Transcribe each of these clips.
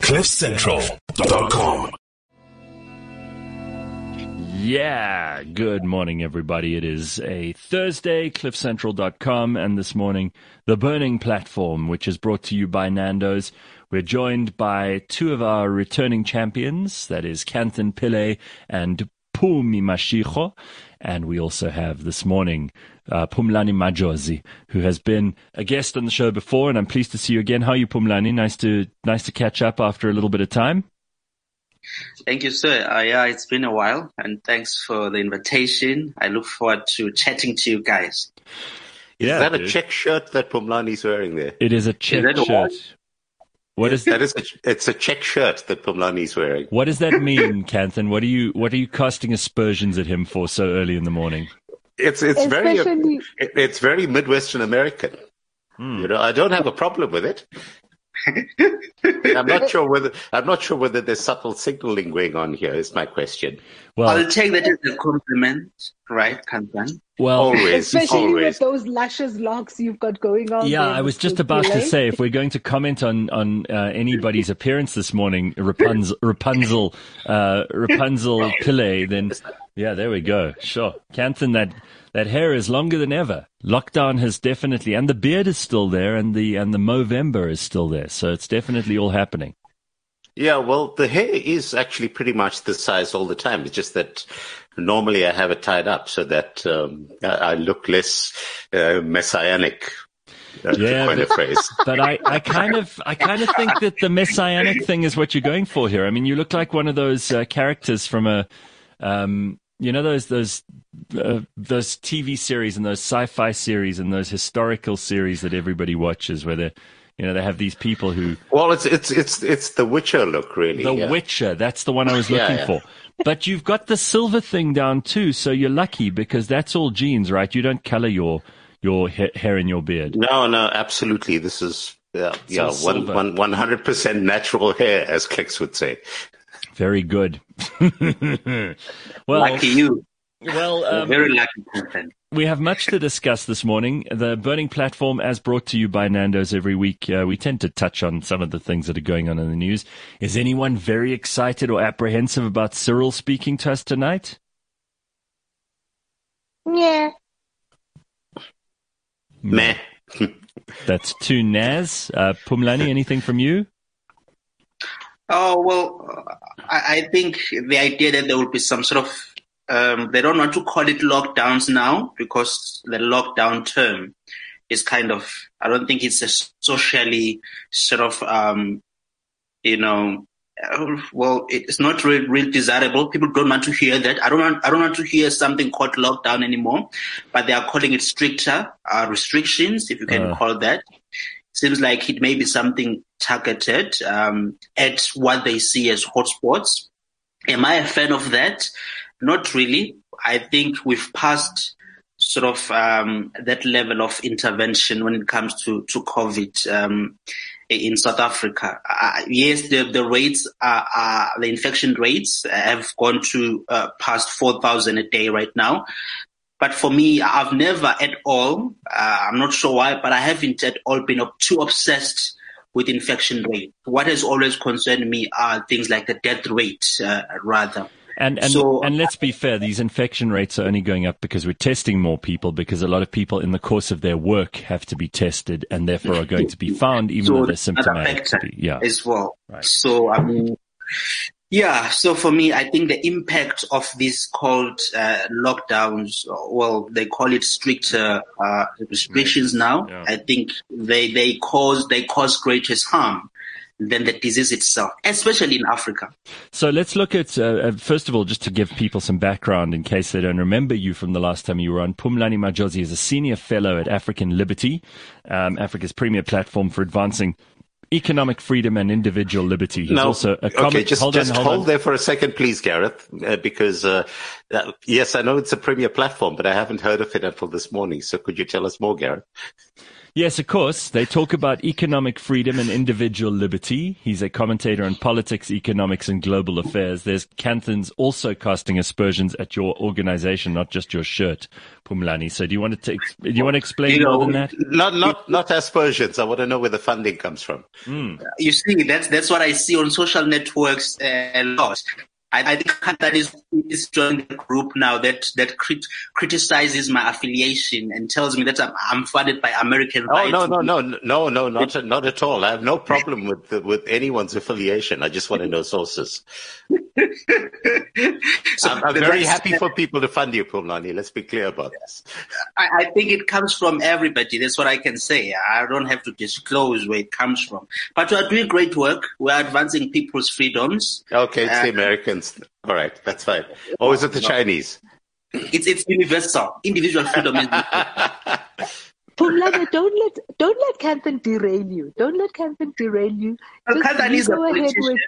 CliffCentral.com. Yeah, good morning, everybody. It is a Thursday, CliffCentral.com, and this morning, The Burning Platform, which is brought to you by Nando's. We're joined by two of our returning champions, that is Kanthan Pillay and Phumi Mashego. And we also have this morning Phumlani Majozi, who has been a guest on the show before, and I'm pleased to see you again. How are you, Phumlani? Nice to catch up after a little bit of time. Thank you, sir. Yeah, it's been a while, and thanks for the invitation. I look forward to chatting to you guys. Is that a check shirt that Phumlani's wearing there? It is a check shirt. What is that? It's a check shirt that Phumlani's wearing. What does that mean, Kanthan? What are you casting aspersions at him for so early in the morning? It's very Midwestern American. You know, I don't have a problem with it. I'm not sure whether there's subtle signaling going on here. Is my question. Well, I'll take that as a compliment, right, Kanthan? Well, always, with those luscious locks you've got going on. Yeah, I was just about to say, if we're going to comment on anybody's appearance this morning, Rapunzel Pillay, then yeah, there we go. Sure, Kanthan, that hair is longer than ever. Lockdown has definitely, and the beard is still there, and the Movember is still there. So it's definitely all happening. Yeah, well, the hair is actually pretty much the size all the time. It's just that normally I have it tied up so that I look less messianic. Yeah, but I kind of think that the messianic thing is what you're going for here. I mean, you look like one of those characters from a. You know those TV series and those sci-fi series and those historical series that everybody watches, where they have these people who. Well, it's the Witcher look, really. The Witcher, that's the one I was looking for. But you've got the silver thing down too, so you're lucky because that's all genes, right? You don't color your hair and your beard. No, absolutely. This is 100% natural hair, as Clicks would say. Very good. Well, lucky you. Well, very lucky person. We have much to discuss this morning. The Burning Platform, as brought to you by Nando's every week, we tend to touch on some of the things that are going on in the news. Is anyone very excited or apprehensive about Cyril speaking to us tonight? Yeah. Meh. That's two Naz. Phumlani, anything from you? Oh, well, I think the idea that there will be some sort of, they don't want to call it lockdowns now because the lockdown term is kind of, I don't think it's a socially sort of, well, it's not really desirable. People don't want to hear that. I don't want to hear something called lockdown anymore, but they are calling it stricter restrictions, if you can call that. Seems like it may be something targeted at what they see as hotspots. Am I a fan of that? Not really. I think we've passed sort of that level of intervention when it comes to COVID in South Africa. Yes, the rates the infection rates have gone to past 4,000 a day right now. But for me, I've never at all, I'm not sure why, but I haven't at all been too obsessed with infection rate. What has always concerned me are things like the death rate, rather. And let's be fair, these infection rates are only going up because we're testing more people, because a lot of people in the course of their work have to be tested and therefore are going to be found even though they're symptomatic. As well. Right. So, I mean, yeah, so for me, I think the impact of these called lockdowns, well, they call it stricter restrictions now. Yeah. I think they cause greatest harm than the disease itself, especially in Africa. So let's look at, first of all, just to give people some background in case they don't remember you from the last time you were on, Phumlani Majozi is a senior fellow at African Liberty, Africa's premier platform for advancing economic freedom and individual liberty. He's also a hold there for a second, please, Gareth, because yes, I know it's a premier platform, but I haven't heard of it until this morning. So could you tell us more, Gareth? Yes, of course. They talk about economic freedom and individual liberty. He's a commentator on politics, economics, and global affairs. There's Kanthan's also casting aspersions at your organization, not just your shirt, Phumlani. So do you want to explain more than that? Not aspersions. I want to know where the funding comes from. You see, that's what I see on social networks a lot. I think that is joining the group now that criticizes my affiliation and tells me that I'm funded by American rights. No, not at all. I have no problem with anyone's affiliation. I just want to know sources. So I'm very happy for people to fund you, Phumlani. Let's be clear about this. I think it comes from everybody. That's what I can say. I don't have to disclose where it comes from. But we are doing great work. We are advancing people's freedoms. Okay, it's the Americans. All right, that's fine. Or is it the Chinese? It's universal. Individual freedom is Phumlani, don't let Kanthan derail you. Don't let Kanthan derail you. Kanthan is a politician.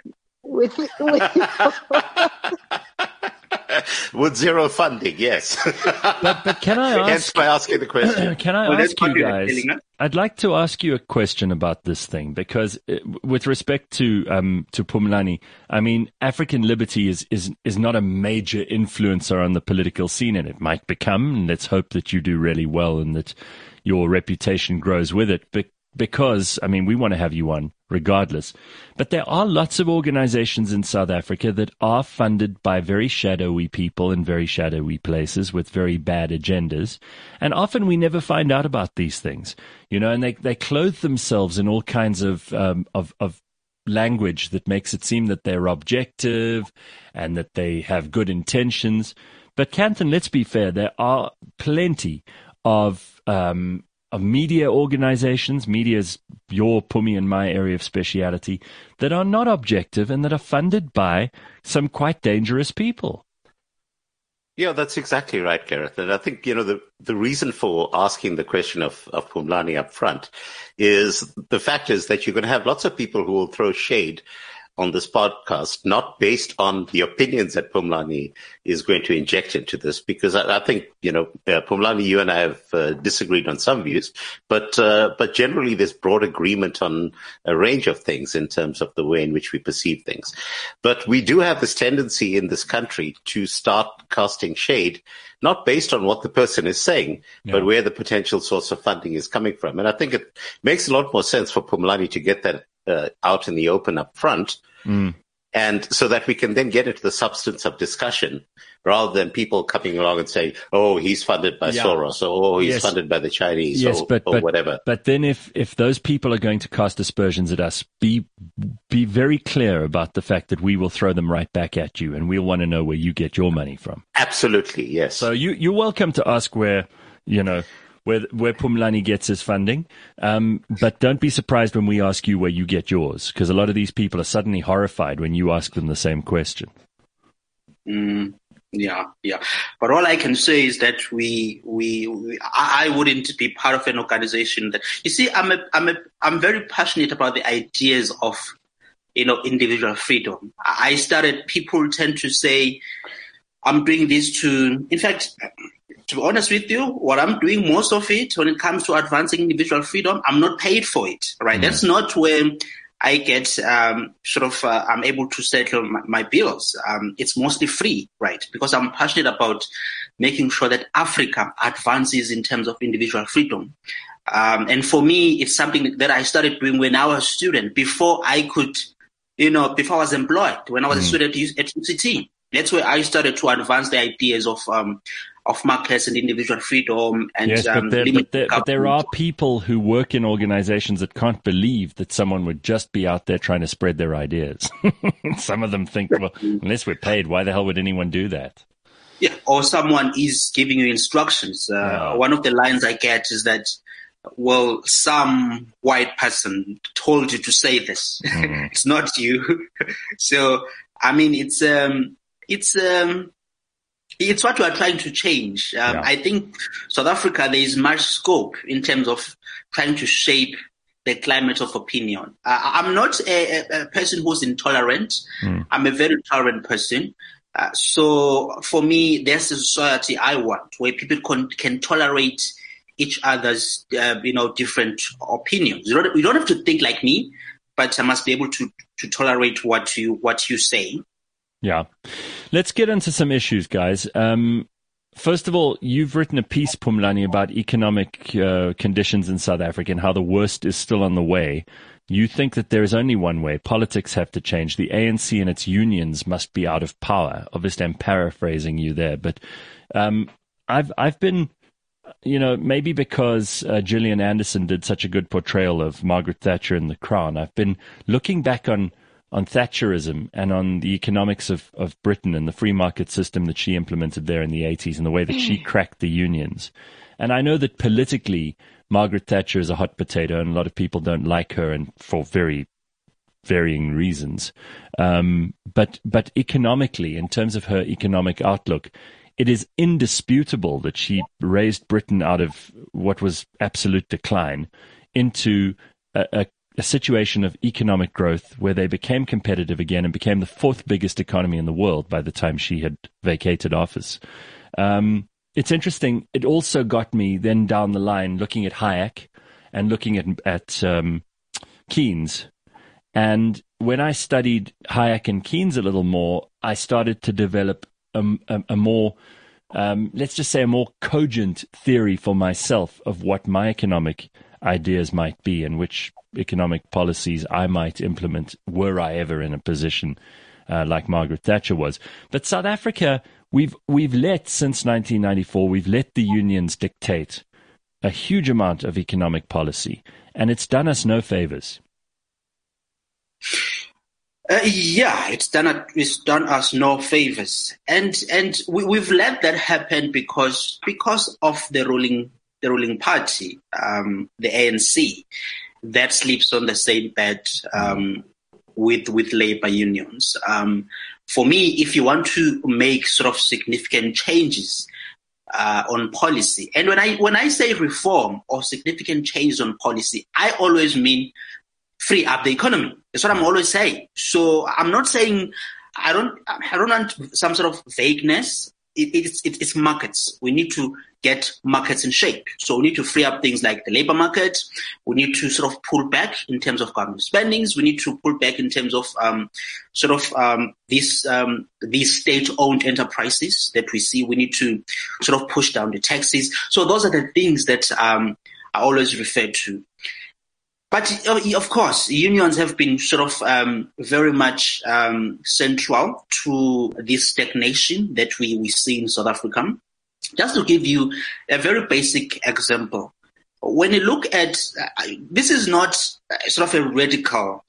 With zero funding, yes. But can I ask? Hence by asking the question. Can I ask you guys? I'd like to ask you a question about this thing because, with respect to Phumlani, I mean, African Liberty is not a major influencer on the political scene, and it might become. And let's hope that you do really well and that your reputation grows with it. Because, I mean, we want to have you on regardless. But there are lots of organizations in South Africa that are funded by very shadowy people in very shadowy places with very bad agendas. And often we never find out about these things, and they clothe themselves in all kinds of language that makes it seem that they're objective and that they have good intentions. But Kanthan, let's be fair, there are plenty of media organizations, media's your, Phumi, and my area of speciality, that are not objective and that are funded by some quite dangerous people. Yeah, that's exactly right, Gareth. And I think, the reason for asking the question of Phumlani up front is the fact is that you're going to have lots of people who will throw shade on this podcast, not based on the opinions that Phumlani is going to inject into this, because I think, Phumlani, you and I have disagreed on some views, but generally there's broad agreement on a range of things in terms of the way in which we perceive things. But we do have this tendency in this country to start casting shade, not based on what the person is saying, but where the potential source of funding is coming from. And I think it makes a lot more sense for Phumlani to get that out in the open up front, and so that we can then get into the substance of discussion rather than people coming along and saying, oh, he's funded by Soros, or he's funded by the Chinese, or whatever. But then if those people are going to cast aspersions at us, be very clear about the fact that we will throw them right back at you, and we'll want to know where you get your money from. Absolutely, yes. So you're welcome to ask where Phumlani gets his funding. But don't be surprised when we ask you where you get yours, because a lot of these people are suddenly horrified when you ask them the same question. Yeah. But all I can say is that I wouldn't be part of an organization that, you see, I'm very passionate about the ideas of, individual freedom. People tend to say, I'm doing this in fact, to be honest with you, what I'm doing, most of it, when it comes to advancing individual freedom, I'm not paid for it, right? That's not where I get, I'm able to settle my bills. It's mostly free, right? Because I'm passionate about making sure that Africa advances in terms of individual freedom. And for me, it's something that I started doing when I was a student, before I was employed, when I was a student at UCT. That's where I started to advance the ideas of markets and individual freedom. And but there are people who work in organizations that can't believe that someone would just be out there trying to spread their ideas. Some of them think, well, unless we're paid, why the hell would anyone do that? Yeah, or someone is giving you instructions. One of the lines I get is that, well, some white person told you to say this. It's not you. So, I mean, it's what we are trying to change. I think South Africa, there is much scope in terms of trying to shape the climate of opinion. I'm not a person who's intolerant. I'm a very tolerant person. So for me, there's a society I want where people can tolerate each other's, different opinions. You don't have to think like me, but I must be able to tolerate what you say. Yeah. Let's get into some issues, guys. First of all, you've written a piece, Phumlani, about economic conditions in South Africa and how the worst is still on the way. You think that there is only one way. Politics have to change. The ANC and its unions must be out of power. Obviously, I'm paraphrasing you there, but I've been, maybe because Gillian Anderson did such a good portrayal of Margaret Thatcher in The Crown, I've been looking back on Thatcherism and on the economics of Britain and the free market system that she implemented there in the 80s and the way that she cracked the unions. And I know that politically, Margaret Thatcher is a hot potato and a lot of people don't like her, and for very varying reasons. But economically, in terms of her economic outlook, it is indisputable that she raised Britain out of what was absolute decline into a situation of economic growth where they became competitive again and became the fourth biggest economy in the world by the time she had vacated office. It's interesting. It also got me then down the line looking at Hayek and looking at Keynes. And when I studied Hayek and Keynes a little more, I started to develop a more, let's just say, a more cogent theory for myself of what my economic ideas might be and which economic policies I might implement were I ever in a position like Margaret Thatcher was. But South Africa, we've let, since 1994, we've let the unions dictate a huge amount of economic policy, and it's done us no favors. It's done us no favors, and we've let that happen because of the ruling party, the ANC, that sleeps on the same bed with labor unions. For me, if you want to make sort of significant changes on policy, and when I say reform or significant changes on policy, I always mean free up the economy. That's what I'm always saying. So I'm not saying I don't want some sort of vagueness. It's markets. We need to get markets in shape. So we need to free up things like the labor market. We need to sort of pull back in terms of government spendings. We need to pull back in terms of these state-owned enterprises that we see. We need to sort of push down the taxes. So those are the things that I always refer to. But of course, unions have been sort of very much central to this stagnation that we see in South Africa. Just to give you a very basic example, when you look at this is not sort of a radical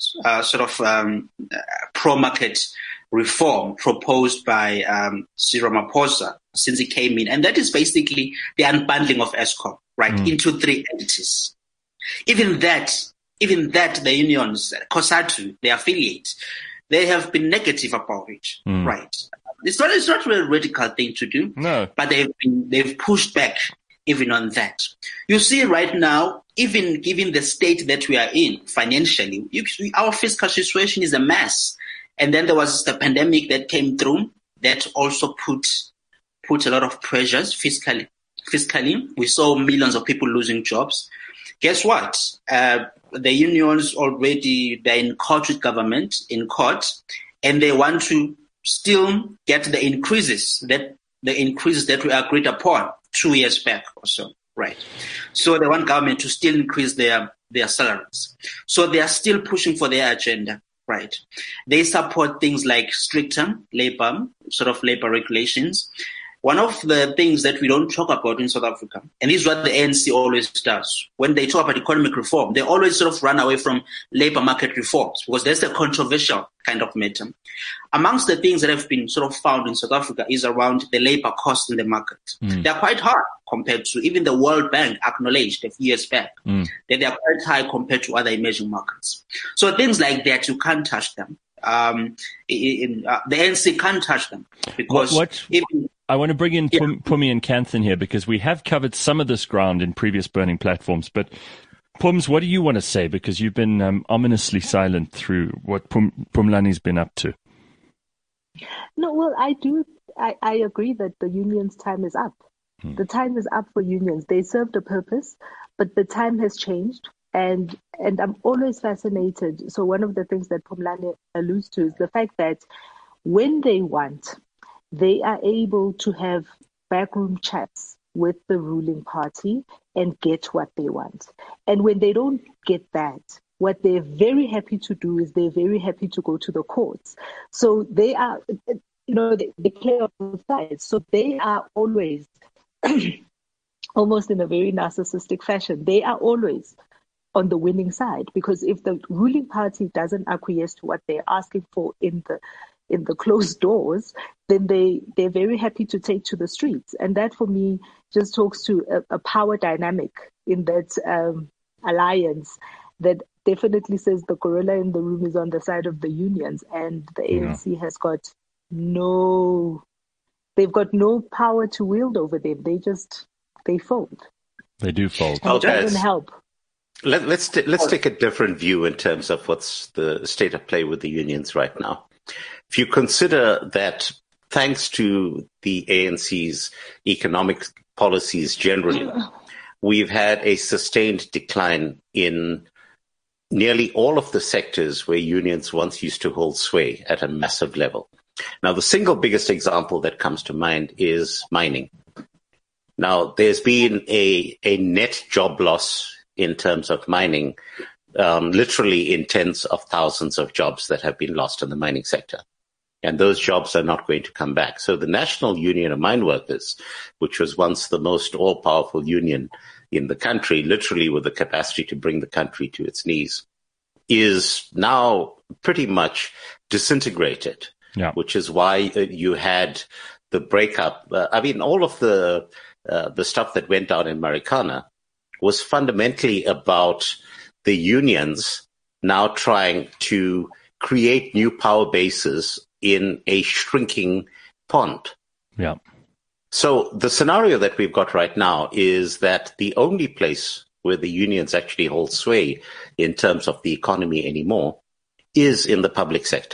pro-market reform proposed by Cyril Ramaphosa since he came in, and that is basically the unbundling of Eskom, right, into three entities. Even that, the unions, COSATU, the affiliate, they have been negative about it, right? It's not really a radical thing to do, no. But they've pushed back even on that. You see right now, even given the state that we are in financially, our fiscal situation is a mess. And then there was the pandemic that came through that also put a lot of pressures fiscally. We saw millions of people losing jobs. Guess what? The unions already, they're in court with government, and they want to still get the increases that we agreed upon 2 years back or so, right? So they want government to still increase their salaries. So they are still pushing for their agenda, right? They support things like stricter labor regulations. One of the things that we don't talk about in South Africa, and this is what the ANC always does, when they talk about economic reform, they always sort of run away from labor market reforms because that's a controversial kind of matter. Amongst the things that have been sort of found in South Africa is around the labor cost in the market. They're quite high compared to, even the World Bank acknowledged a few years back that they are quite high compared to other emerging markets. So things like that, you can't touch them. The ANC can't touch them because I want to bring in Phumi and Kanthan here because we have covered some of this ground in previous Burning platforms. But Phums, what do you want to say? Because you've been ominously silent through what Phumlani's been up to. No, well, I agree that the union's time is up. The time is up for unions. They served a purpose, but the time has changed. And I'm always fascinated. So one of the things that Phumlane alludes to is the fact that when they want, they are able to have backroom chats with the ruling party and get what they want. And when they don't get that, what they're very happy to do is they're very happy to go to the courts. So they are, they play on both sides. So they are always, almost in a very narcissistic fashion, they are always on the winning side, because if the ruling party doesn't acquiesce to what they're asking for in the closed doors, then they're very happy to take to the streets. And that, for me, just talks to a power dynamic in that alliance that definitely says the gorilla in the room is on the side of the unions, and the ANC has got they've got no power to wield over them. They fold. They do fold. And it doesn't help. Let's take a different view in terms of what's the state of play with the unions right now. If you consider that thanks to the ANC's economic policies generally, we've had a sustained decline in nearly all of the sectors where unions once used to hold sway at a massive level. Now, the single biggest example that comes to mind is mining. Now, there's been a net job loss in terms of mining, literally in tens of thousands of jobs that have been lost in the mining sector. And those jobs are not going to come back. So the National Union of Mine Workers, which was once the most all-powerful union in the country, literally with the capacity to bring the country to its knees, is now pretty much disintegrated, which is why you had the breakup. All of the stuff that went down in Marikana was fundamentally about the unions now trying to create new power bases in a shrinking pond. Yeah. So the scenario that we've got right now is that the only place where the unions actually hold sway in terms of the economy anymore is in the public sector.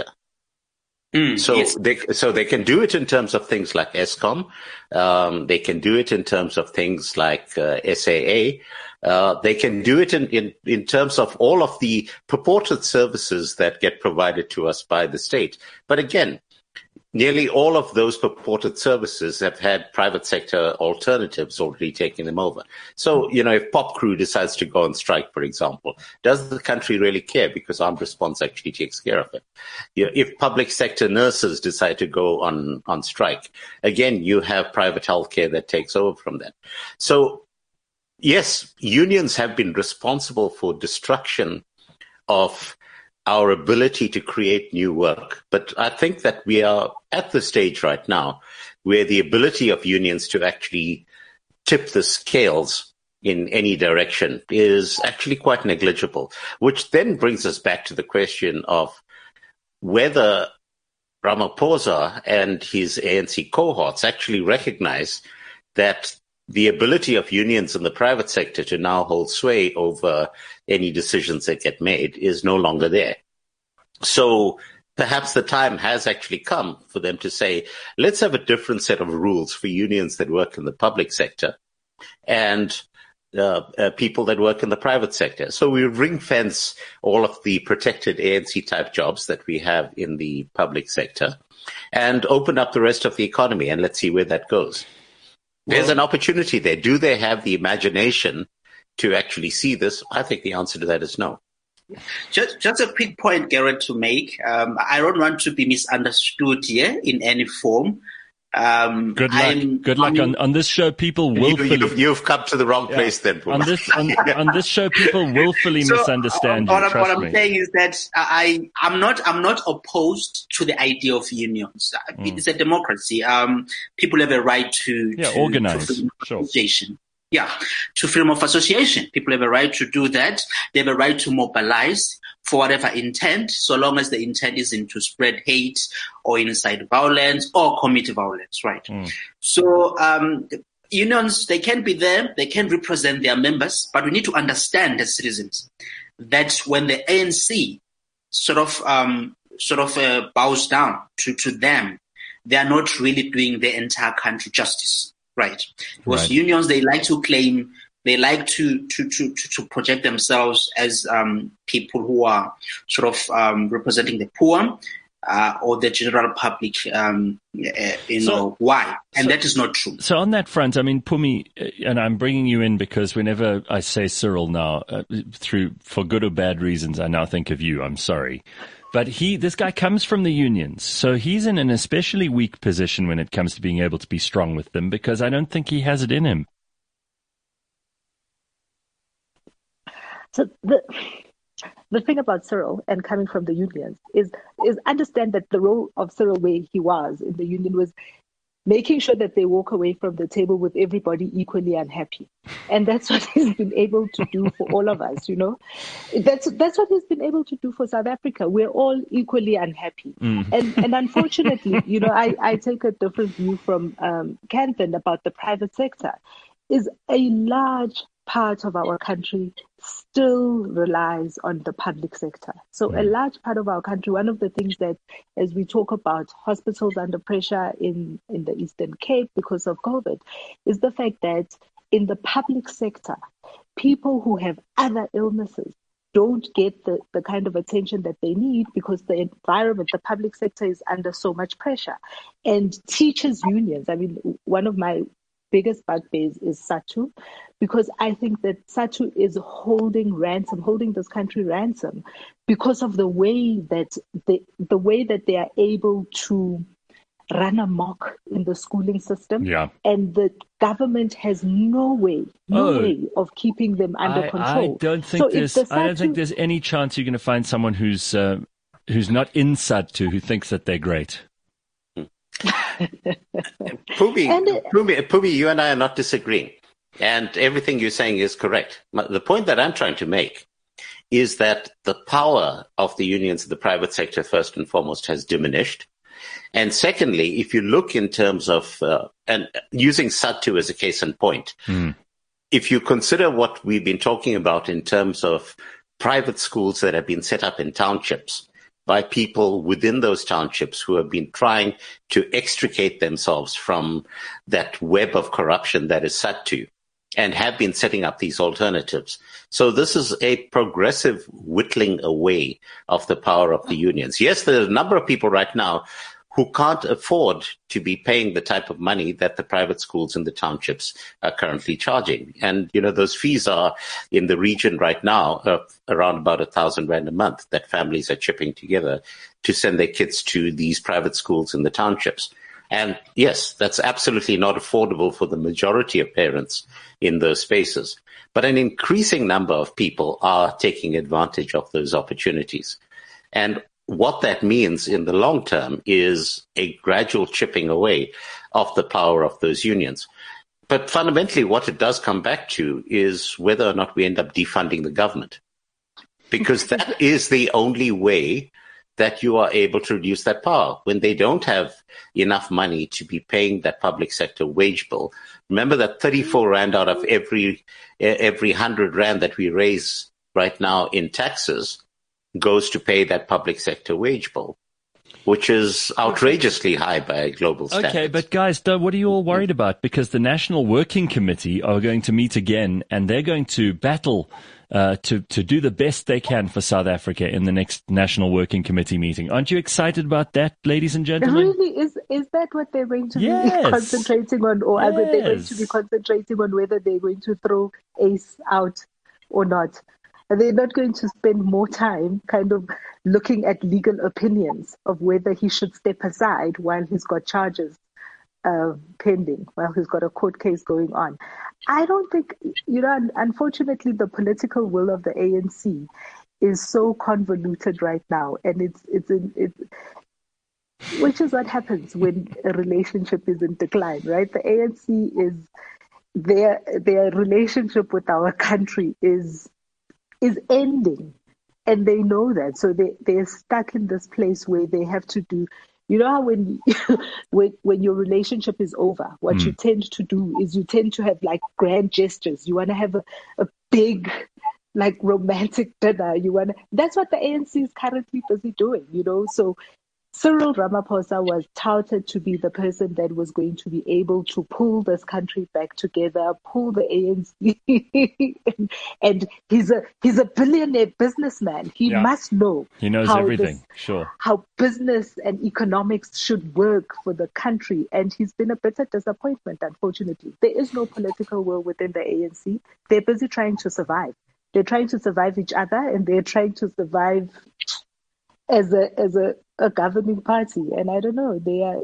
So they can do it in terms of things like Eskom. They can do it in terms of things like SAA. They can do it in terms of all of the purported services that get provided to us by the state. But again, nearly all of those purported services have had private sector alternatives already taking them over. So, if Pop Crew decides to go on strike, for example, does the country really care? Because Armed Response actually takes care of it. If public sector nurses decide to go on strike, again, you have private healthcare that takes over from that. So, yes, unions have been responsible for destruction of our ability to create new work. But I think that we are at the stage right now where the ability of unions to actually tip the scales in any direction is actually quite negligible, which then brings us back to the question of whether Ramaphosa and his ANC cohorts actually recognize that the ability of unions in the private sector to now hold sway over any decisions that get made is no longer there. So perhaps the time has actually come for them to say, let's have a different set of rules for unions that work in the public sector and people that work in the private sector. So we ring fence all of the protected ANC type jobs that we have in the public sector and open up the rest of the economy, and let's see where that goes. There's an opportunity there. Do they have the imagination to actually see this? I think the answer to that is no. Just a quick point, Garrett, to make. I don't want to be misunderstood here in any form. Good luck. On this show, people willfully... You've come to the wrong place then. On this show, people willfully misunderstand you. What I'm saying is that I'm not opposed to the idea of unions. It's a democracy. People have a right to organize. Association. Yeah, to freedom of association. People have a right to do that. They have a right to mobilize for whatever intent, so long as the intent isn't to spread hate or incite violence or commit violence, right? So unions, they can be there, they can represent their members, but we need to understand as citizens that when the ANC sort of bows down to them, they are not really doing the entire country justice. Right. Because unions, they like to claim, they like to project themselves as people who are sort of representing the poor or the general public. Why? And that is not true. So on that front, I mean, Phumi, and I'm bringing you in because whenever I say Cyril now, for good or bad reasons, I now think of you. I'm sorry. But this guy comes from the unions, so he's in an especially weak position when it comes to being able to be strong with them, because I don't think he has it in him. So the thing about Cyril and coming from the unions is understand that the role of Cyril where he was in the union was making sure that they walk away from the table with everybody equally unhappy. And that's what he's been able to do for all of us, That's what he's been able to do for South Africa. We're all equally unhappy. And unfortunately, I take a different view from Kanthan about the private sector. Is a large part of our country still relies on the public sector. So a large part of our country, one of the things that, as we talk about hospitals under pressure in the Eastern Cape because of COVID, is the fact that in the public sector, people who have other illnesses don't get the kind of attention that they need because the environment, the public sector is under so much pressure. And teachers' unions, I mean, one of my biggest bugbears is SADTU, because I think that SADTU is holding this country ransom because of the way that they are able to run amok in the schooling system. Yeah. And the government has no way of keeping them under control. I don't think there's any chance you're going to find someone who's not in SADTU who thinks that they're great. Phumi, you and I are not disagreeing, and everything you're saying is correct. The point that I'm trying to make is that the power of the unions in the private sector, first and foremost, has diminished. And secondly, if you look in terms of, and using SADTU as a case in point, if you consider what we've been talking about in terms of private schools that have been set up in townships, by people within those townships who have been trying to extricate themselves from that web of corruption that is SADTU and have been setting up these alternatives. So this is a progressive whittling away of the power of the unions. Yes, there are a number of people right now who can't afford to be paying the type of money that the private schools in the townships are currently charging. And, those fees are in the region right now around about 1,000 rand a month that families are chipping together to send their kids to these private schools in the townships. And yes, that's absolutely not affordable for the majority of parents in those spaces. But an increasing number of people are taking advantage of those opportunities. And what that means in the long term is a gradual chipping away of the power of those unions. But fundamentally, what it does come back to is whether or not we end up defunding the government, because that is the only way that you are able to reduce that power. When they don't have enough money to be paying that public sector wage bill, remember that 34 rand out of every 100 rand that we raise right now in taxes goes to pay that public sector wage bill, which is outrageously high by global standards. Okay, but guys, what are you all worried about? Because the National Working Committee are going to meet again, and they're going to battle to do the best they can for South Africa in the next National Working Committee meeting. Aren't you excited about that, ladies and gentlemen? Really, is that what they're going to be concentrating on, or are they going to be concentrating on whether they're going to throw Ace out or not? Are they not going to spend more time kind of looking at legal opinions of whether he should step aside while he's got charges pending, while he's got a court case going on? I don't think, unfortunately, the political will of the ANC is so convoluted right now. And it's which is what happens when a relationship is in decline, right? The ANC is, their relationship with our country is ending, and they know that. So they're stuck in this place where they have to do, how when your relationship is over, what you tend to do is you tend to have like grand gestures. You want to have a big, like, romantic dinner. That's what the ANC is currently busy doing, So Cyril Ramaphosa was touted to be the person that was going to be able to pull this country back together, pull the ANC, and he's a billionaire businessman. He must know. He knows everything. Sure. How business and economics should work for the country, and he's been a bitter disappointment. Unfortunately, there is no political will within the ANC. They're busy trying to survive. They're trying to survive each other, and they're trying to survive as a governing party. And I don't know, they are.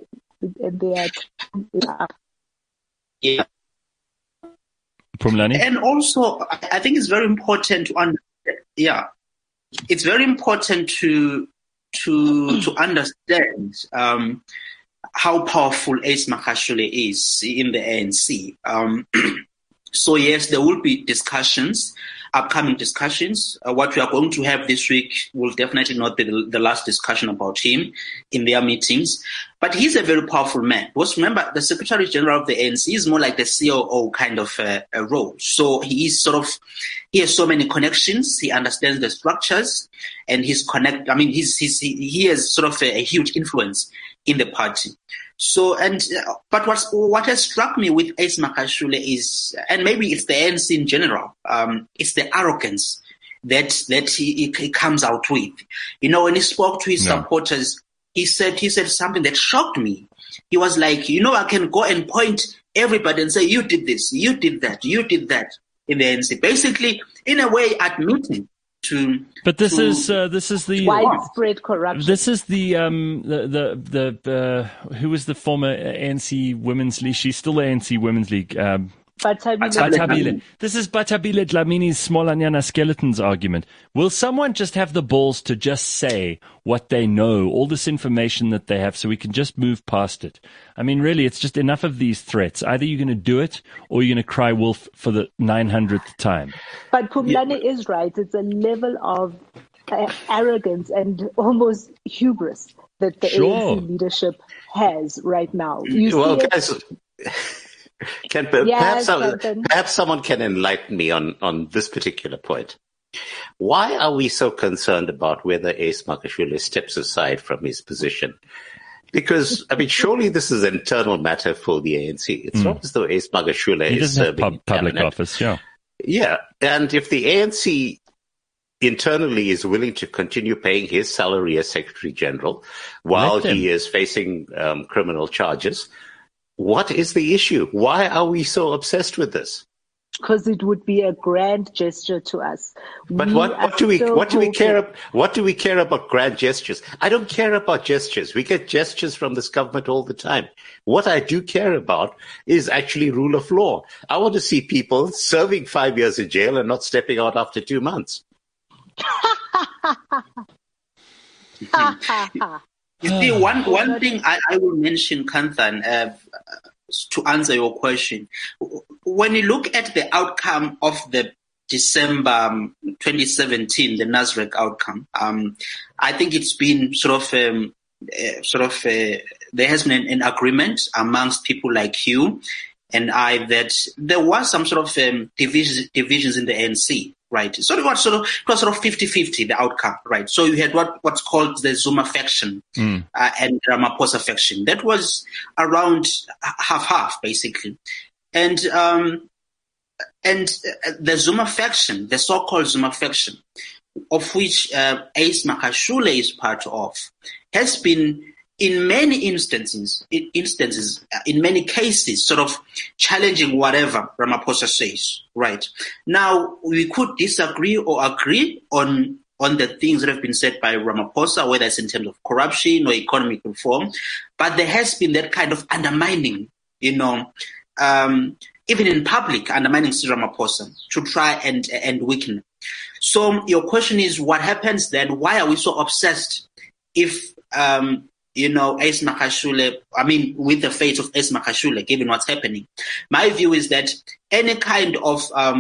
Yeah. Phumlani? And also, I think it's very important to understand. Yeah, it's very important to understand how powerful Ace Magashule is in the ANC. So yes, there will be discussions, upcoming discussions. What we are going to have this week will definitely not be the last discussion about him in their meetings. But he's a very powerful man. Because remember, the Secretary General of the ANC is more like the COO kind of a role. So he has so many connections. He understands the structures, and he has sort of a huge influence in the party. So, but what has struck me with Ace Magashule is, and maybe it's the ANC in general, it's the arrogance that he comes out with. You know, when he spoke to his supporters, he said something that shocked me. He was like, I can go and point everybody and say, you did this, you did that, you did that in the ANC. Basically, in a way, admitting But this is the widespread corruption. This is the who was the former ANC Women's League? She's still the ANC Women's League. Batabile. This is Batabile Dlamini's Smolanyana Skeletons argument. Will someone just have the balls to just say what they know, all this information that they have, so we can just move past it? I mean, really, it's just enough of these threats. Either you're going to do it or you're going to cry wolf for the 900th time. But Phumlani is right. It's a level of arrogance and almost hubris that the ANC leadership has right now. Perhaps someone can enlighten me on this particular point. Why are we so concerned about whether Ace Magashule steps aside from his position? Because, I mean, surely this is an internal matter for the ANC. It's not as though Ace Magashule is serving public office, Yeah, and if the ANC internally is willing to continue paying his salary as Secretary General while he is facing criminal charges, what is the issue? Why are we so obsessed with this? Because it would be a grand gesture to us. But what do we care about grand gestures? I don't care about gestures. We get gestures from this government all the time. What I do care about is actually rule of law. I want to see people serving 5 years in jail and not stepping out after 2 months. You see, one thing I will mention, Kanthan, to answer your question. When you look at the outcome of the December 2017, the NASREC outcome, I think it's been there has been an agreement amongst people like you and I that there was some sort of divisions in the ANC. Right. So it was sort of 50-50, the outcome, right? So you had what's called the Zuma faction and Ramaphosa faction. That was around half, basically. And the Zuma faction, the so-called Zuma faction, of which Ace Magashule is part of, has been in many instances, in many cases, sort of challenging whatever Ramaphosa says, right? Now, we could disagree or agree on the things that have been said by Ramaphosa, whether it's in terms of corruption or economic reform, but there has been that kind of undermining, even in public, undermining Ramaphosa to try and weaken him. So your question is, what happens then? Why are we so obsessed if Ace Magashule, with the fate of Ace Magashule, given what's happening? My view is that any kind of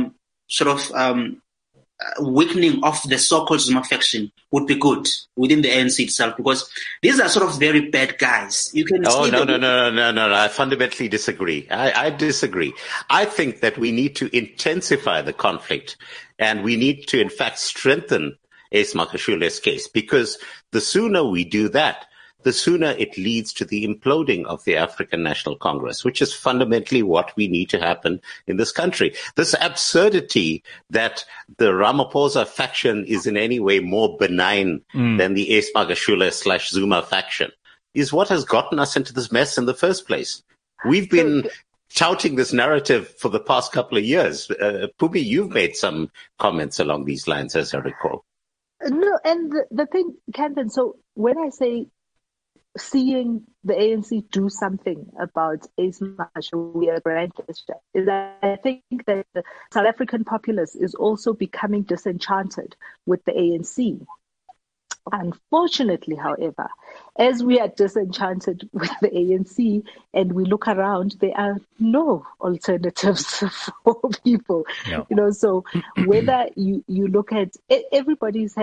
weakening of the so-called Zuma faction would be good within the ANC itself, because these are sort of very bad guys. You can No. I fundamentally disagree. I disagree. I think that we need to intensify the conflict, and we need to, in fact, strengthen Ace Magashule's case, because the sooner we do that, the sooner it leads to the imploding of the African National Congress, which is fundamentally what we need to happen in this country. This absurdity that the Ramaphosa faction is in any way more benign than the Ace Magashule/Zuma faction is what has gotten us into this mess in the first place. We've been touting this narrative for the past couple of years. Phumi, you've made some comments along these lines, as I recall. No, and the thing, Camden, so when I say seeing the ANC do something about Ace Magashule, a grand gesture, is that I think that the South African populace is also becoming disenchanted with the ANC. Unfortunately, however, as we are disenchanted with the ANC and we look around, there are no alternatives for people. No. You know, so whether you look at everybody's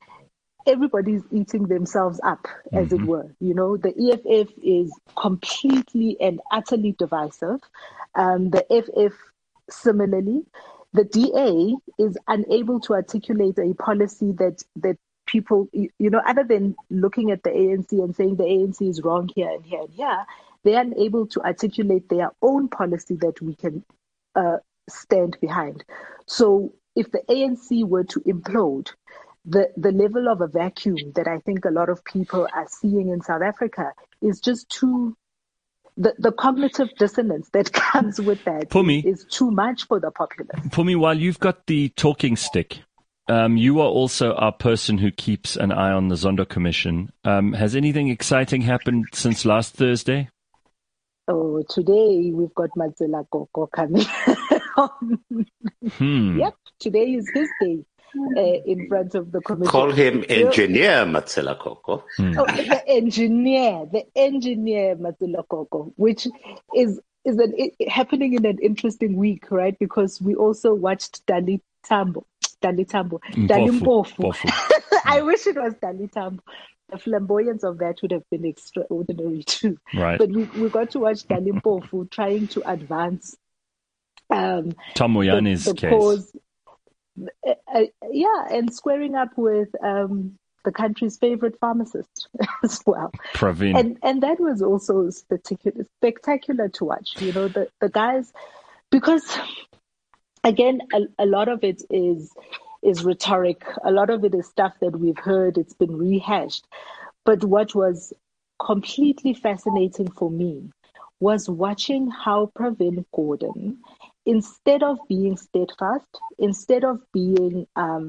eating themselves up, as it were. You know, the EFF is completely and utterly divisive. The FF similarly. The DA is unable to articulate a policy that people, you know, other than looking at the ANC and saying the ANC is wrong here and here and here, they're unable to articulate their own policy that we can stand behind. So if the ANC were to implode, the level of a vacuum that I think a lot of people are seeing in South Africa is just too... The cognitive dissonance that comes with that is too much for the populace. Phumi, while you've got the talking stick, you are also our person who keeps an eye on the Zondo Commission. Has anything exciting happened since last Thursday? Oh, today we've got Matsela Koko coming on. Yep, today is his day in front of the commission. Call him Engineer Matsela Koko. Oh, the engineer Matsela Koko, which is happening in an interesting week, right? Because we also watched Dali Mpofu. I wish it was Dali Tambo. The flamboyance of that would have been extraordinary too. Right. But we got to watch Dali Mpofu trying to advance Tom Moyane's case. Cause, and squaring up with the country's favorite pharmacist as well. Pravin. And that was also spectacular to watch. You know, the guys, because again, a lot of it is rhetoric. A lot of it is stuff that we've heard. It's been rehashed. But what was completely fascinating for me was watching how Pravin Gordhan, instead of being steadfast, instead of being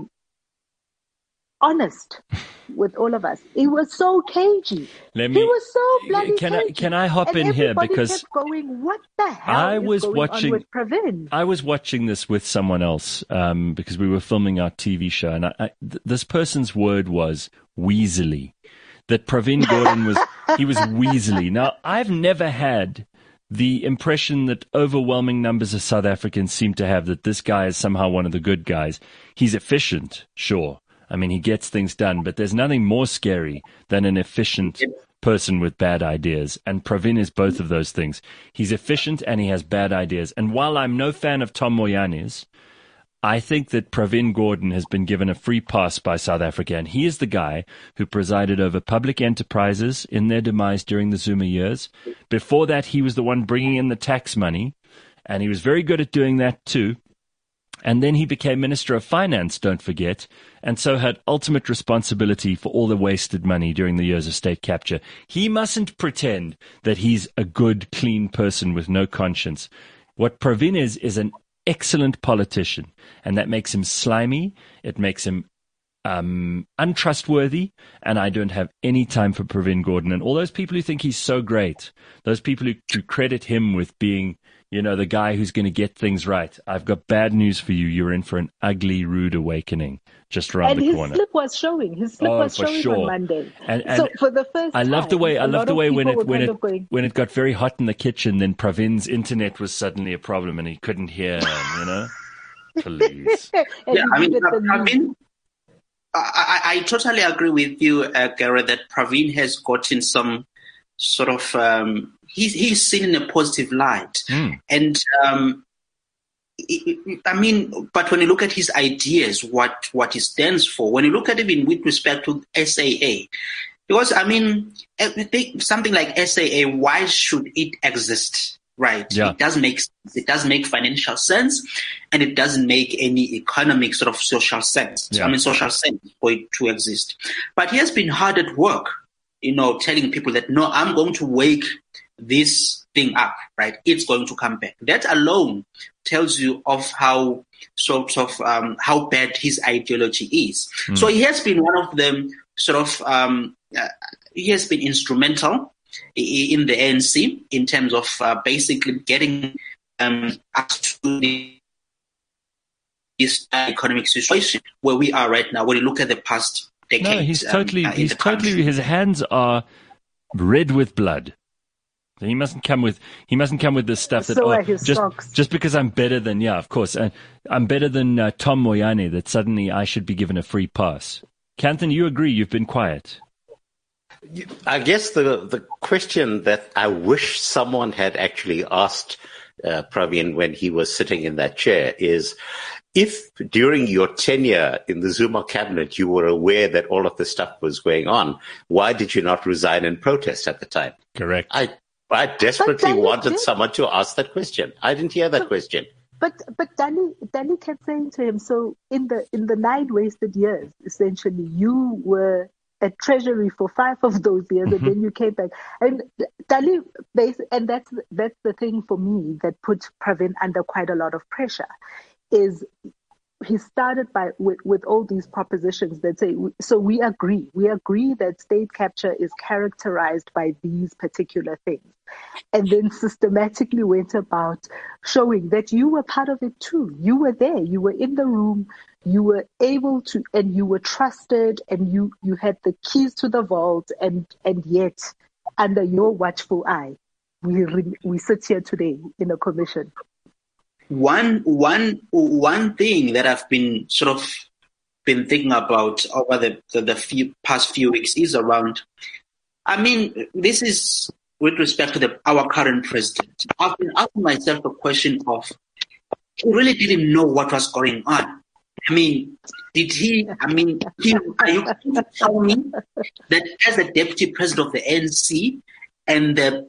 honest with all of us, he was so cagey. He was so bloody cagey. Can I hop in here because kept going, what the hell is going on with Pravin? I was watching this with someone else because we were filming our TV show, and this person's word was weaselly. That Pravin Gordhan was weaselly. Now, I've never had the impression that overwhelming numbers of South Africans seem to have, that this guy is somehow one of the good guys. He's efficient, sure. I mean, he gets things done, but there's nothing more scary than an efficient person with bad ideas. And Pravin is both of those things. He's efficient and he has bad ideas. And while I'm no fan of Tom Moyane's, I think that Pravin Gordhan has been given a free pass by South Africa, and he is the guy who presided over public enterprises in their demise during the Zuma years. Before that, he was the one bringing in the tax money, and he was very good at doing that too. And then he became Minister of Finance, don't forget, and so had ultimate responsibility for all the wasted money during the years of state capture. He mustn't pretend that he's a good, clean person with no conscience. What Pravin is an excellent politician, and that makes him slimy. It makes him untrustworthy, and I don't have any time for Pravin Gordhan. And all those people who think he's so great, those people who credit him with being, you know, the guy who's going to get things right, I've got bad news for you. You're in for an ugly, rude awakening just around the corner. And his slip was showing. His slip was showing on Monday. And so for the first I love the way when it got very hot in the kitchen, then Pravin's internet was suddenly a problem and he couldn't hear, you know? Please. Pravin, I totally agree with you, Gareth, that Pravin has gotten some sort of he's seen in a positive light. And I mean, but when you look at his ideas, what he stands for, when you look at it with respect to SAA, Because, I mean, something like SAA, why should it exist? Right. Yeah. It doesn't make sense. It doesn't make financial sense, and it doesn't make any economic sort of social sense. Yeah. Social sense for it to exist. But he has been hard at work, telling people that, no, I'm going to wake this thing up, right? It's going to come back. That alone tells you of how how bad his ideology is. So he has been one of them he has been instrumental in the ANC in terms of basically getting us to this economic situation where we are right now. When you look at the past decade, no, he's totally, his hands are red with blood. He mustn't come with this stuff that just because I'm better than of course, I'm better than Tom Moyane, that suddenly I should be given a free pass. Kanthan, you agree? You've been quiet. I guess the question that I wish someone had actually asked Pravin when he was sitting in that chair is, if during your tenure in the Zuma cabinet you were aware that all of this stuff was going on, why did you not resign in protest at the time? Correct. I desperately wanted someone to ask that question. I didn't hear that question. But Danny kept saying to him, so in the 9 wasted years, essentially, you were at Treasury for 5 of those years, and then you came back. And Danny, and that's the thing for me that put Pravin under quite a lot of pressure, is he started with all these propositions that say, so we agree that state capture is characterized by these particular things, and then systematically went about showing that you were part of it too. You were there, you were in the room, you were able to, and you were trusted, and you had the keys to the vault, and yet under your watchful eye, we sit here today in a commission. One thing that I've been been thinking about over the past few weeks is around, I mean, this is with respect to our current president. I've been asking myself the question of, he really didn't know what was going on. I mean, are you going to tell me that as the deputy president of the ANC and the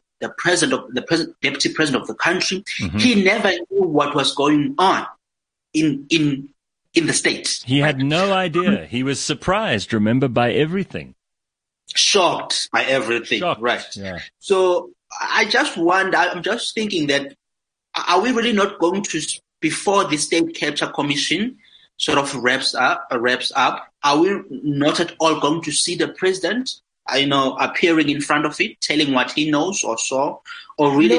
deputy president of the country, he never knew what was going on in the state? He had no idea. He was surprised, remember, by everything. Shocked by everything, right? Yeah. So I just wonder, I'm just thinking that, are we really not going to, before the State Capture Commission wraps up, are we not at all going to see the president appearing in front of it, telling what he knows or saw, or really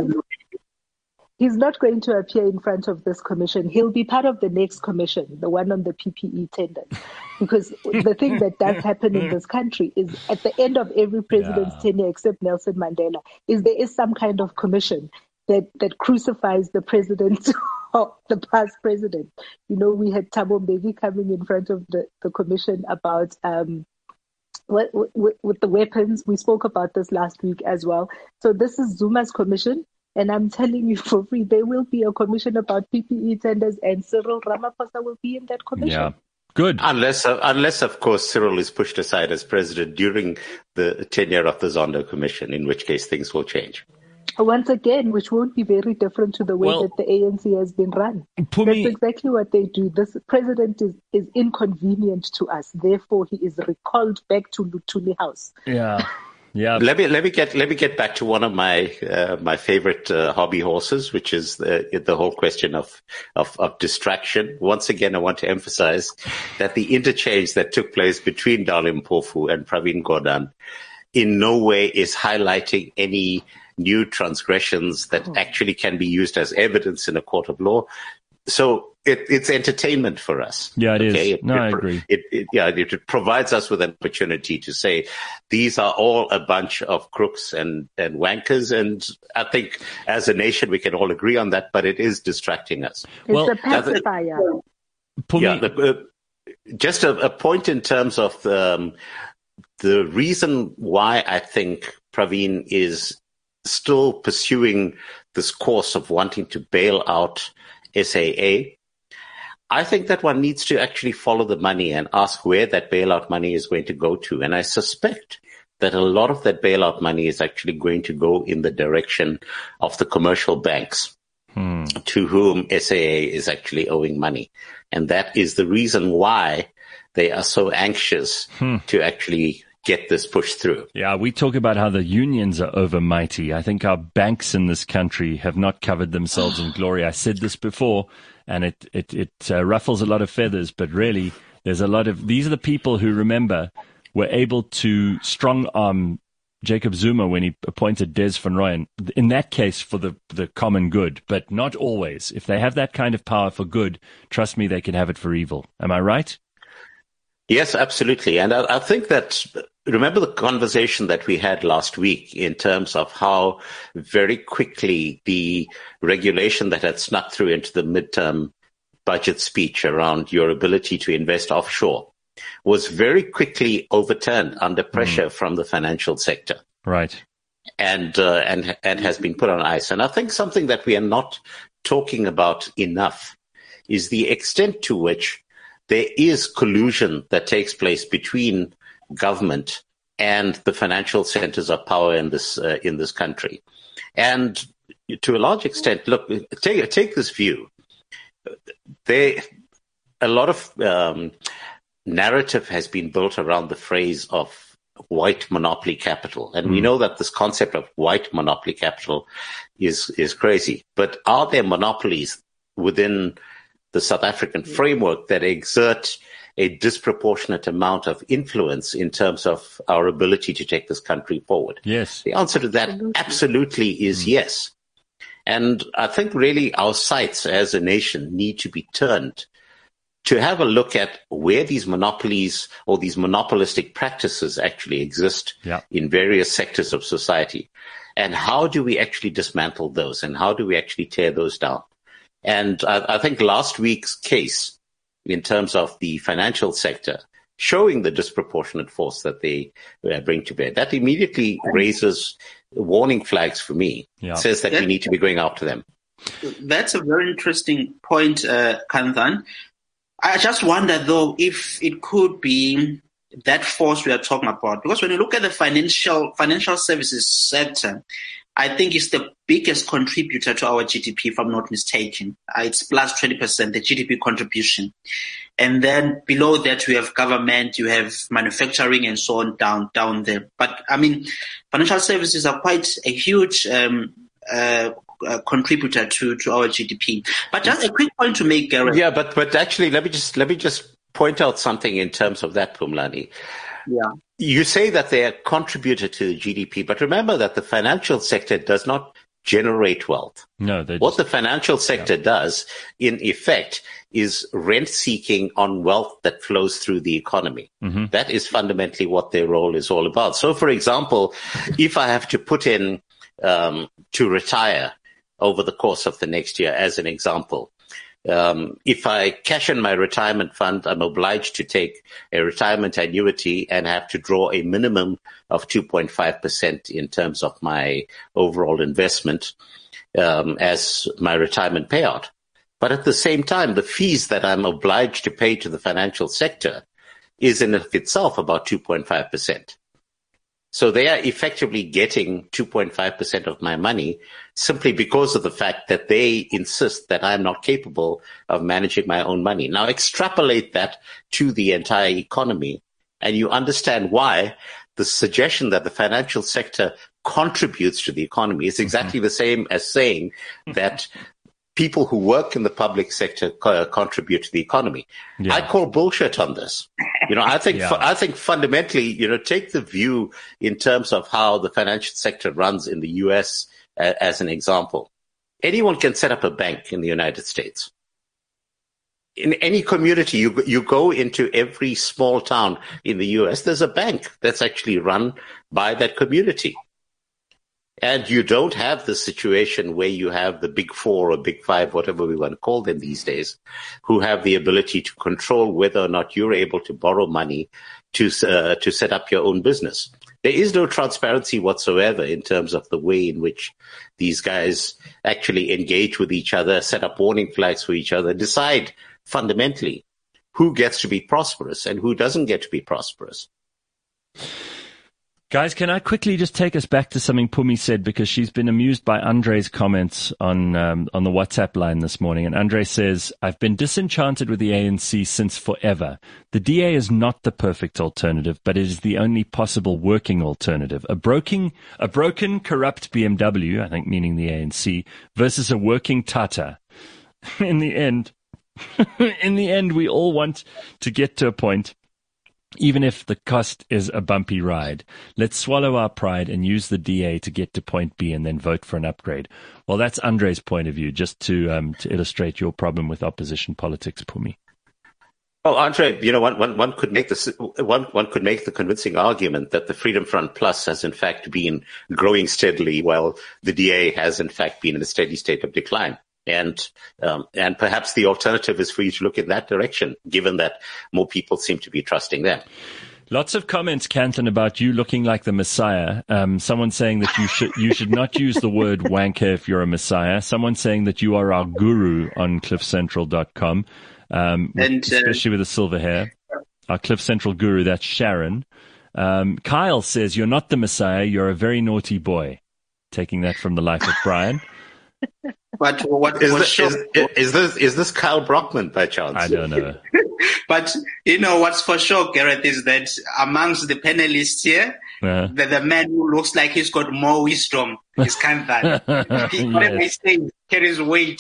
he's not going to appear in front of this commission. He'll be part of the next commission, the one on the PPE tenders. Because the thing that does happen in this country is, at the end of every president's tenure, except Nelson Mandela, is there is some kind of commission that crucifies the president or the past president. We had Thabo Mbeki coming in front of the commission about with the weapons. We spoke about this last week as well. So this is Zuma's commission, and I'm telling you for free, there will be a commission about PPE tenders, and Cyril Ramaphosa will be in that commission. Yeah, good. Unless of course, Cyril is pushed aside as president during the tenure of the Zondo Commission, in which case things will change. Once again, which won't be very different to the way that the ANC has been run. That's exactly what they do. This president is inconvenient to us. Therefore, he is recalled back to Luthuli House. Yeah. Yeah. Let me get back to one of my my favorite hobby horses, which is the whole question of distraction. Once again, I want to emphasize that the interchange that took place between Dali Mpofu and Pravin Gordhan in no way is highlighting any new transgressions that actually can be used as evidence in a court of law. So it's entertainment for us. Yeah, it is. I agree. It provides us with an opportunity to say these are all a bunch of crooks and wankers, and I think as a nation we can all agree on that. But it is distracting us. It's a pacifier. Just a point in terms of the reason why I think Pravin is still pursuing this course of wanting to bail out SAA. I think that one needs to actually follow the money and ask where that bailout money is going to go to. And I suspect that a lot of that bailout money is actually going to go in the direction of the commercial banks to whom SAA is actually owing money. And that is the reason why they are so anxious to actually get this pushed through. Yeah, we talk about how the unions are overmighty. I think our banks in this country have not covered themselves in glory. I said this before, and it ruffles a lot of feathers, but really there's a lot of, these are the people who, remember, were able to strong arm Jacob Zuma when he appointed Des van Rooyen, in that case for the common good, but not always. If they have that kind of power for good, trust me, they can have it for evil. Am I right? Yes, absolutely. And I think that, remember the conversation that we had last week in terms of how very quickly the regulation that had snuck through into the midterm budget speech around your ability to invest offshore was very quickly overturned under pressure from the financial sector. Right. And has been put on ice. And I think something that we are not talking about enough is the extent to which there is collusion that takes place between government and the financial centers of power in this country. And to a large extent, look, take this view. A lot of narrative has been built around the phrase of white monopoly capital. And we know that this concept of white monopoly capital is crazy. But are there monopolies within the South African framework that exert a disproportionate amount of influence in terms of our ability to take this country forward? Yes. The answer to that absolutely is yes. And I think really our sights as a nation need to be turned to have a look at where these monopolies or these monopolistic practices actually exist in various sectors of society. And how do we actually dismantle those, and how do we actually tear those down? And I think last week's case in terms of the financial sector showing the disproportionate force that they bring to bear, that immediately raises warning flags for me. It says that we need to be going after them. That's a very interesting point, Kanthan. I just wonder, though, if it could be that force we are talking about. Because when you look at the financial services sector, I think it's the biggest contributor to our GDP, if I'm not mistaken. It's plus 20%, the GDP contribution. And then below that, we have government, you have manufacturing, and so on down there. But, I mean, financial services are quite a huge contributor to our GDP. But just a quick point to make, Gareth. Yeah, but actually, let me just point out something in terms of that, Phumlani. Yeah. You say that they are contributor to the GDP, but remember that the financial sector does not generate wealth. No, what the financial sector does, in effect, is rent seeking on wealth that flows through the economy. Mm-hmm. That is fundamentally what their role is all about. So, for example, if I have to put in to retire over the course of the next year, as an example, if I cash in my retirement fund, I'm obliged to take a retirement annuity and have to draw a minimum of 2.5% in terms of my overall investment as my retirement payout. But at the same time, the fees that I'm obliged to pay to the financial sector is in of itself about 2.5%. So they are effectively getting 2.5% of my money simply because of the fact that they insist that I'm not capable of managing my own money. Now extrapolate that to the entire economy, and you understand why the suggestion that the financial sector contributes to the economy is exactly the same as saying that people who work in the public sector contribute to the economy. Yeah. I call bullshit on this. I think fundamentally, take the view in terms of how the financial sector runs in the US as an example. Anyone can set up a bank in the United States. In any community, you go into every small town in the US, there's a bank that's actually run by that community. And you don't have the situation where you have the big four or big five, whatever we want to call them these days, who have the ability to control whether or not you're able to borrow money to set up your own business. There is no transparency whatsoever in terms of the way in which these guys actually engage with each other, set up warning flags for each other, decide fundamentally who gets to be prosperous and who doesn't get to be prosperous. Guys, can I quickly just take us back to something Pumi said, because she's been amused by Andre's comments on the WhatsApp line this morning. And Andre says, I've been disenchanted with the ANC since forever. The DA is not the perfect alternative, but it is the only possible working alternative. A broken, corrupt BMW, I think meaning the ANC, versus a working Tata. In the end, we all want to get to a point, even if the cost is a bumpy ride. Let's swallow our pride and use the DA to get to point B and then vote for an upgrade. Well, that's Andre's point of view, just to illustrate your problem with opposition politics, Pumi. Well, Andre, one could make the convincing argument that the Freedom Front Plus has in fact been growing steadily, while the DA has in fact been in a steady state of decline. And perhaps the alternative is for you to look in that direction, given that more people seem to be trusting them. Lots of comments, Canton, about you looking like the Messiah. Someone saying that you should not use the word wanker if you're a Messiah. Someone saying that you are our guru on cliffcentral.com, especially with the silver hair. Our Cliff Central guru, that's Sharon. Kyle says, you're not the Messiah, you're a very naughty boy. Taking that from the life of Brian. But what is this Kyle Brockman by chance? I don't know. But what's for sure, Gareth, is that amongst the panelists here, the man who looks like he's got more wisdom is Kanthan. Whatever he says carries weight.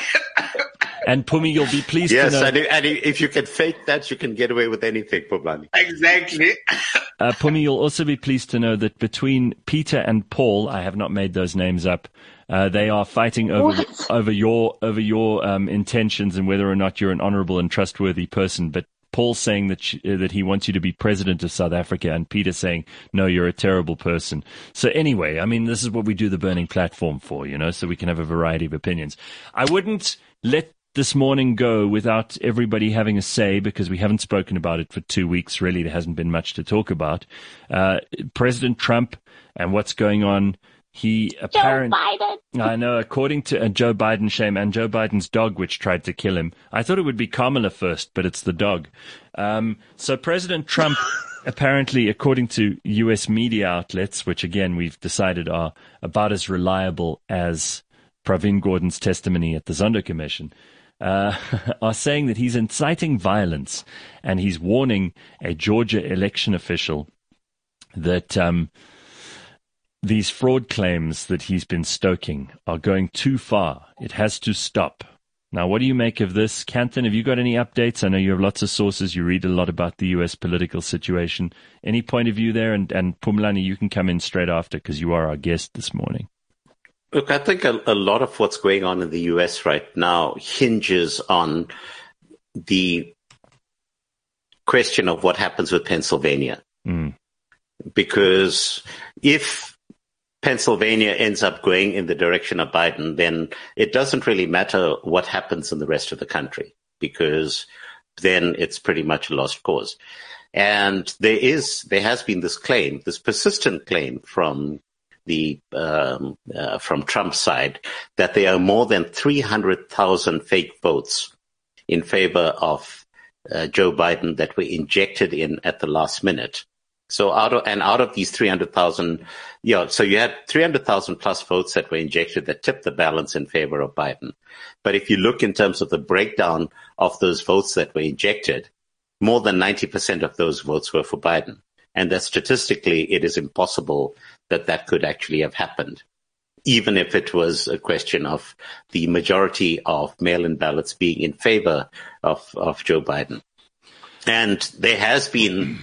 And Pumi, you'll be pleased to know. Yes, and if you can fake that, you can get away with anything, Pumlani. Exactly. Pumi, you'll also be pleased to know that between Peter and Paul, I have not made those names up, they are fighting over your intentions and whether or not you're an honourable and trustworthy person. But Paul's saying that he wants you to be president of South Africa, and Peter saying, no, you're a terrible person. So anyway, I mean, this is what we do the Burning Platform for, so we can have a variety of opinions. I wouldn't let this morning go without everybody having a say, because we haven't spoken about it for 2 weeks. Really, there hasn't been much to talk about. President Trump and what's going on. Joe Biden. I know, according to Joe Biden, shame, and Joe Biden's dog, which tried to kill him. I thought it would be Kamala first, but it's the dog. So President Trump, apparently, according to U.S. media outlets, which again we've decided are about as reliable as Pravin Gordon's testimony at the Zondo Commission, are saying that he's inciting violence, and he's warning a Georgia election official that these fraud claims that he's been stoking are going too far. It has to stop. Now, what do you make of this? Canton, have you got any updates? I know you have lots of sources. You read a lot about the U.S. political situation. Any point of view there? And Pumlani, you can come in straight after, because you are our guest this morning. Look, I think a lot of what's going on in the U.S. right now hinges on the question of what happens with Pennsylvania. Because if Pennsylvania ends up going in the direction of Biden, then it doesn't really matter what happens in the rest of the country, because then it's pretty much a lost cause. And there has been this claim, this persistent claim from from Trump's side, that there are more than 300,000 fake votes in favor of Joe Biden that were injected in at the last minute. So out of these 300,000, so you had 300,000 plus votes that were injected that tipped the balance in favor of Biden. But if you look in terms of the breakdown of those votes that were injected, more than 90% of those votes were for Biden. And that statistically, it is impossible that could actually have happened, even if it was a question of the majority of mail-in ballots being in favor of Joe Biden. And there has been,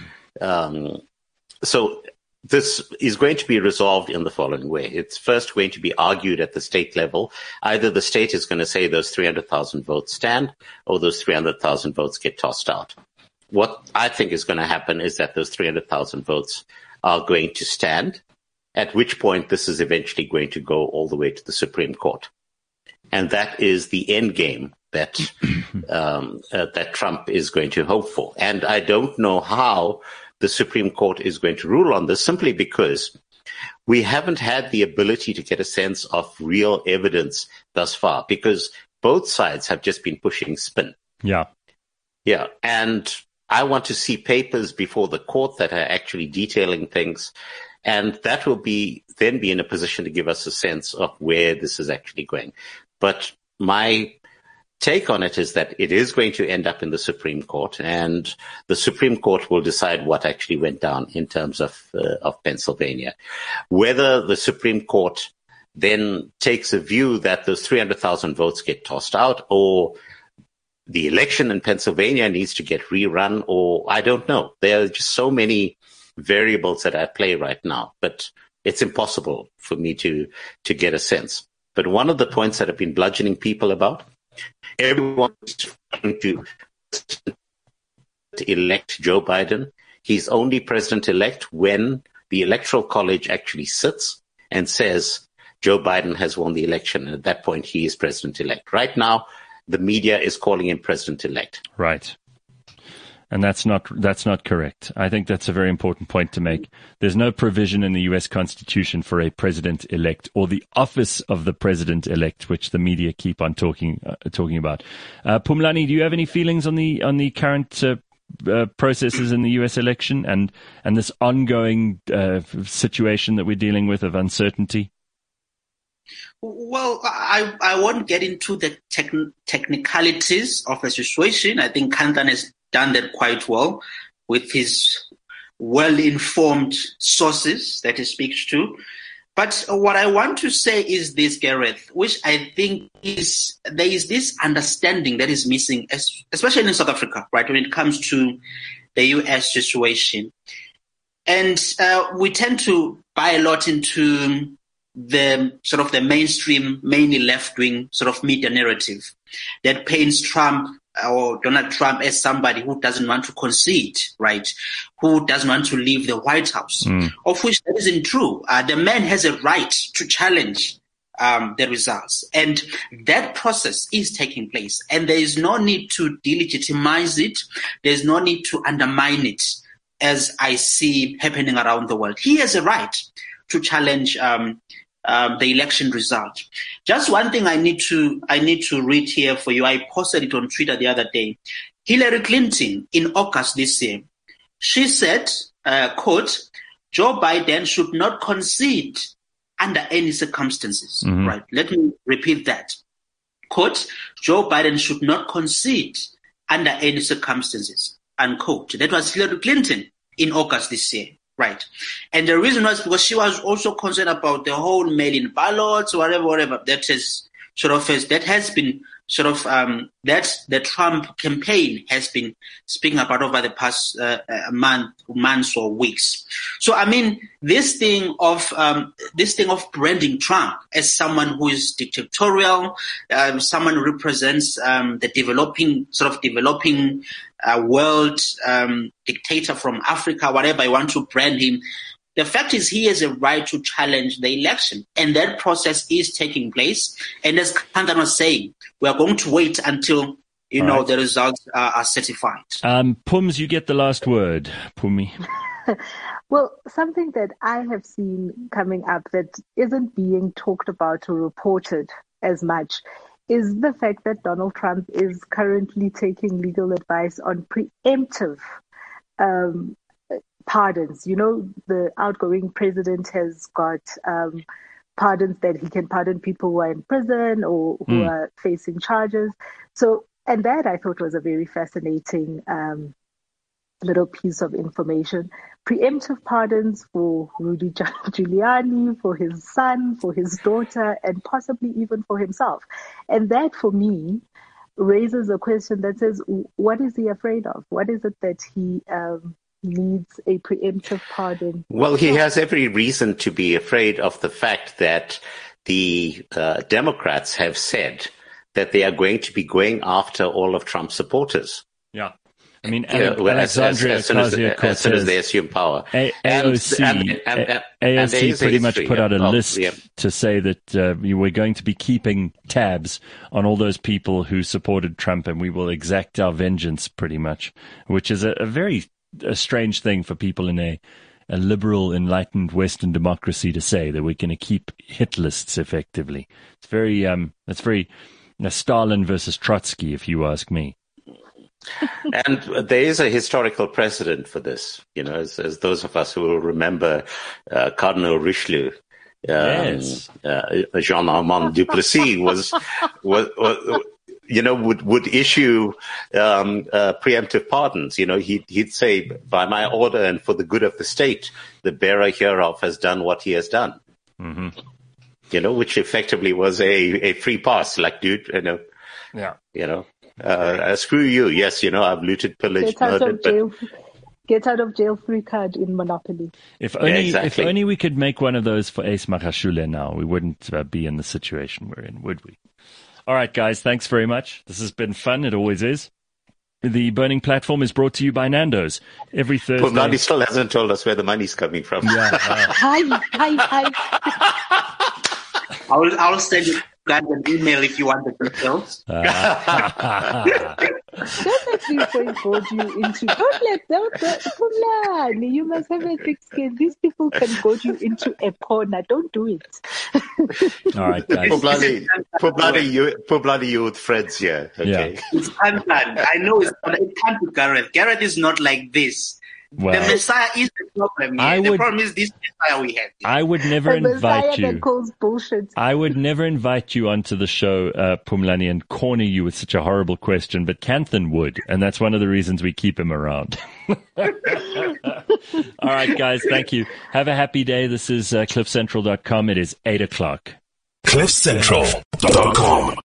so this is going to be resolved in the following way. It's first going to be argued at the state level. Either the state is going to say those 300,000 votes stand, or those 300,000 votes get tossed out. What I think is going to happen is that those 300,000 votes are going to stand, at which point this is eventually going to go all the way to the Supreme Court. And that is the end game that that Trump is going to hope for. And I don't know how the Supreme Court is going to rule on this, simply because we haven't had the ability to get a sense of real evidence thus far, because both sides have just been pushing spin. Yeah. And I want to see papers before the court that are actually detailing things. And that will then be in a position to give us a sense of where this is actually going. But my take on it is that it is going to end up in the Supreme Court, and the Supreme Court will decide what actually went down in terms of Pennsylvania. Whether the Supreme Court then takes a view that those 300,000 votes get tossed out, or the election in Pennsylvania needs to get rerun, or I don't know. There are just so many variables that are at play right now, but it's impossible for me to get a sense. But one of the points that have been bludgeoning people about, everyone is trying to elect Joe Biden. He's only president-elect when the Electoral College actually sits and says Joe Biden has won the election. And at that point, he is president-elect. Right now, the media is calling him president-elect. Right. And that's not correct. I think that's a very important point to make. There's no provision in the U.S. Constitution for a president-elect or the office of the president-elect, which the media keep on talking about. Phumlani, do you have any feelings on the current processes in the U.S. election and this ongoing situation that we're dealing with of uncertainty? Well, I won't get into the technicalities of the situation. I think Kanthan has done that quite well with his well-informed sources that he speaks to. But what I want to say is this, Gareth, which I think there is this understanding that is missing, especially in South Africa, right, when it comes to the U.S. situation. And we tend to buy a lot into the sort of the mainstream, mainly left-wing sort of media narrative that paints Trump or Donald Trump as somebody who doesn't want to concede, right? Who doesn't want to leave the White House, of which that isn't true. The man has a right to challenge the results. And that process is taking place. And there is no need to delegitimize it. There's no need to undermine it, as I see happening around the world. He has a right to challenge the election result. Just one thing I need to read here for you. I posted it on Twitter the other day. Hillary Clinton, in August this year, she said, quote, Joe Biden should not concede under any circumstances. Right. Let me repeat that. Quote, Joe Biden should not concede under any circumstances. Unquote. That was Hillary Clinton in August this year. Right. And the reason was because she was also concerned about the whole mail-in ballots, whatever. That the Trump campaign has been speaking about over the past months or weeks. So, I mean, this thing of branding Trump as someone who is dictatorial, someone who represents the developing world, dictator from Africa, whatever you want to brand him. The fact is he has a right to challenge the election, and that process is taking place. And as Kanthan was saying, we are going to wait until the results are certified. Pums, you get the last word, Pumi. Well, something that I have seen coming up that isn't being talked about or reported as much is the fact that Donald Trump is currently taking legal advice on preemptive pardons. The outgoing president has got pardons that he can pardon people who are in prison or who are facing charges. So, and that I thought was a very fascinating little piece of information. Preemptive pardons for Rudy Giuliani, for his son, for his daughter, and possibly even for himself. And that, for me, raises a question that says, what is he afraid of? What is it that he needs a preemptive pardon? Well, he has every reason to be afraid of the fact that the Democrats have said that they are going to be going after all of Trump's supporters. Yeah. I mean, as soon as they assume power. AOC pretty much put out a list to say that we're going to be keeping tabs on all those people who supported Trump, and we will exact our vengeance, pretty much, which is a very strange thing for people in a liberal, enlightened Western democracy to say, that we're going to keep hit lists effectively. It's very Stalin versus Trotsky, if you ask me. And there is a historical precedent for this, as those of us who will remember Cardinal Richelieu. Yes. Jean-Armand Duplessis would issue preemptive pardons. He'd say, by my order and for the good of the state, the bearer hereof has done what he has done. Mm-hmm. Which effectively was a free pass, like, dude, screw you. Yes, I've looted, pillaged, murdered. Get out of jail free card in Monopoly. If only we could make one of those for Ace Magashule now, we wouldn't be in the situation we're in, would we? All right, guys, thanks very much. This has been fun. It always is. The Burning Platform is brought to you by Nando's every Thursday. Well, Nandi still hasn't told us where the money's coming from. Yeah. Hi. I'll send you guys an email if you want the details. Don't let me goad you into. Pumlani, you must have a thick skin. These people can goad you into a corner. Don't do it. All right, guys. Pumlani, you with friends here. Okay. Yeah. It's unplanned. I know it can't be Gareth. Gareth is not like this. Well, the Messiah is the problem here. The problem is this Messiah we have. I would never invite you. That calls bullshit. I would never invite you onto the show, Pumlani, and corner you with such a horrible question, but Kanthan would, and that's one of the reasons we keep him around. All right, guys, thank you. Have a happy day. This is CliffCentral.com. It is 8:00. CliffCentral.com